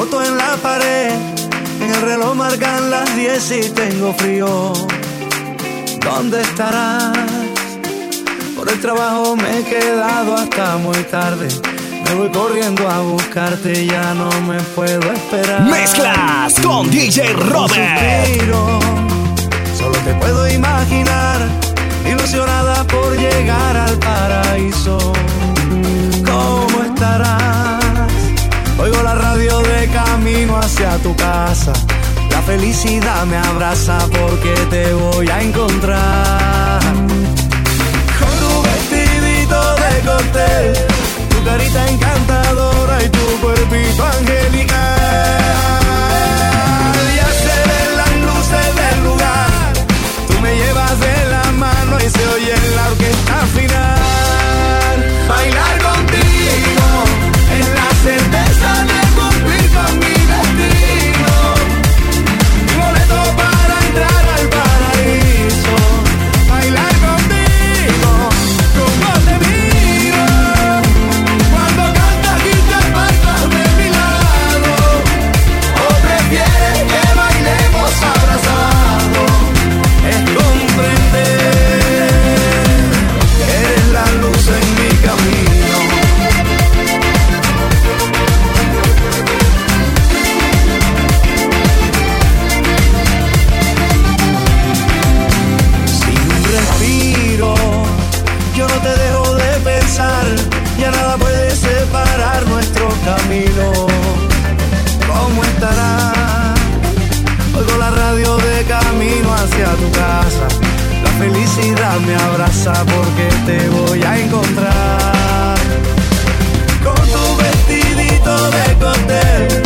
foto en la pared, en el reloj marcan las 10 y tengo frío. ¿Dónde estarás? Por el trabajo me he quedado hasta muy tarde. Me voy corriendo a buscarte, ya no me puedo esperar. Mezclas con DJ Robert. Suspiro, solo te puedo imaginar, ilusionada por llegar al paraíso. ¿Cómo estarás? Oigo la radio de camino hacia tu casa. La felicidad me abraza porque te voy a encontrar. Con tu vestidito de cóctel, tu carita encantadora y tu cuerpito angelical. Ya se ven las luces del lugar, tú me llevas de la mano y se oye la orquesta final. Bailar contigo es la certeza de cumplir con mi destino. Mi boleto para entrar al paraíso. Bailar contigo, como te miro. Cuando cantas y te apartas de mi lado. ¿O prefieres que bailemos abrazados? Es comprender que eres la luz en mi camino. Sin un respiro, yo no te dejo de pensar. Ya nada puede separar nuestro camino. ¿Cómo estarás? Oigo la radio de camino hacia tu casa. La felicidad me abraza porque te voy a encontrar. Con tu vestidito de cóctel,